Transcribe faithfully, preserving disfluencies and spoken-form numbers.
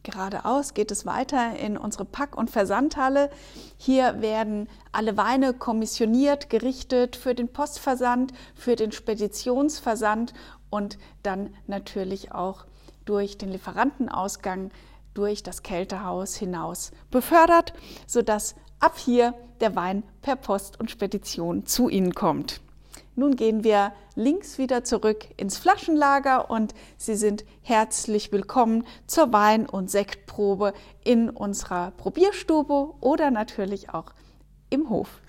geradeaus geht es weiter in unsere Pack- und Versandhalle. Hier werden alle Weine kommissioniert, gerichtet für den Postversand, für den Speditionsversand und dann natürlich auch durch den Lieferantenausgang, durch das Kältehaus hinaus befördert, sodass ab hier der Wein per Post und Spedition zu Ihnen kommt. Nun gehen wir links wieder zurück ins Flaschenlager und Sie sind herzlich willkommen zur Wein- und Sektprobe in unserer Probierstube oder natürlich auch im Hof.